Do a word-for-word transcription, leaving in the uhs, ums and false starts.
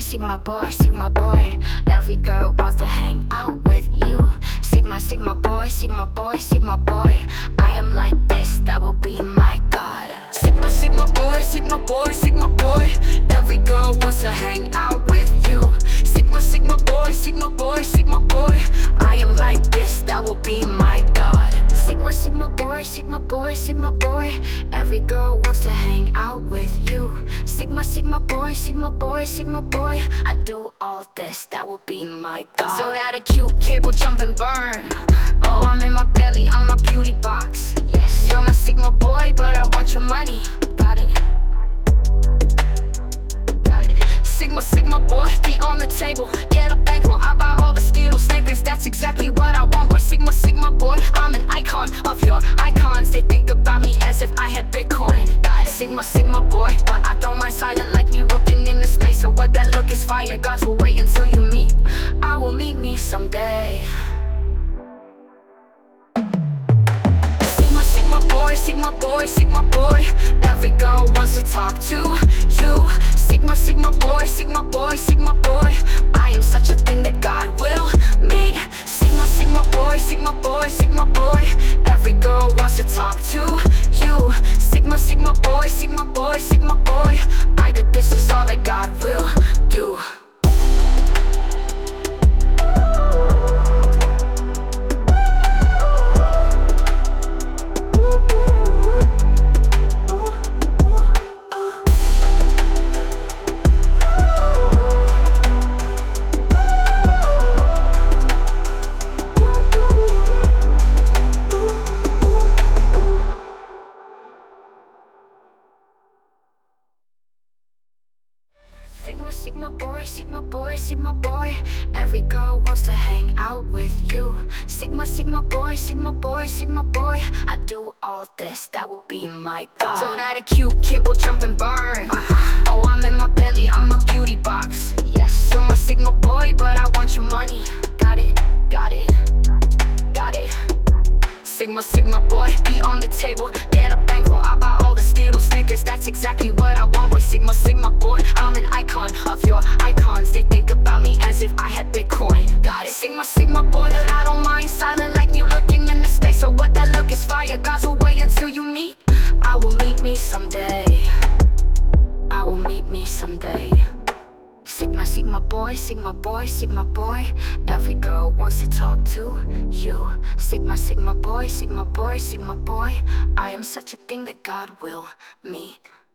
Sigma boy, Sigma boy. Every girl wants to hang out with you. Sigma, Sigma boy, Sigma boy, Sigma boy. I am like this, that will be my god. Sigma, Sigma boy, Sigma boy, Sigma boy. Every girl wants to hang out with you. Sigma, Sigma boy, Sigma boy, Sigma boy. I am like this, that will be my god. Sigma, Sigma boy, Sigma boy, Sigma boy. Every girl wants to hang out with you. Sigma, Sigma boy, Sigma boy, Sigma boy. I do all this, that will be my god. So that a cute kid will jump and burn. Oh, I'm in my belly, I'm my beauty box. Yes, you're my Sigma boy, but I want your money. Got it. Got it. Sigma, Sigma boy, be on the table. Get a bankroll, I buy all the Skittles, Snickers. That's exactly what I want. But Sigma, Sigma boy, I'm an icon of your icons. They think about me as if I had Bitcoin. Got it. Sigma, Sigma boy, but I don't mind silent like you looking in the space. So what that look is fire, guys will wait until you meet. I will meet me someday. Sigma, Sigma boy, Sigma boy, Sigma boy. Every girl wants to talk to you. Sigma, Sigma boy, Sigma boy, Sigma boy. I am such a thing that God will meet. Sigma, Sigma boy, Sigma boy, Sigma boy. Every girl wants to talk to you. Sigma, Sigma boy, Sigma boy, Sigma boy. I did this is all that God will do. Sigma, Sigma boy, Sigma boy, Sigma boy. Every girl wants to hang out with you. Sigma, Sigma boy, Sigma boy, Sigma boy. I do all this, that will be my god. So that a cute kid will jump and burn. Oh, I'm in my belly, I'm a beauty box. Yes, you're my Sigma boy, but I want your money. Got it, got it, got it. Sigma, Sigma boy, be on the table. Get a bankroll, I buy all the Skittles, Snickers. That's exactly what I want. Boy, Sigma, Sigma boy, I'm an icon of your icons. They think about me as if I had Bitcoin. Got it. Sigma, Sigma boy, that I don't mind silent like you looking in the space. So what that look is fire, guys will wait until you meet. I will meet me someday. I will meet me someday. Sigma, Sigma boy, Sigma boy, Sigma boy. Every girl wants to talk to you. Sigma, Sigma boy, Sigma boy, Sigma boy. I am such a thing that God will meet.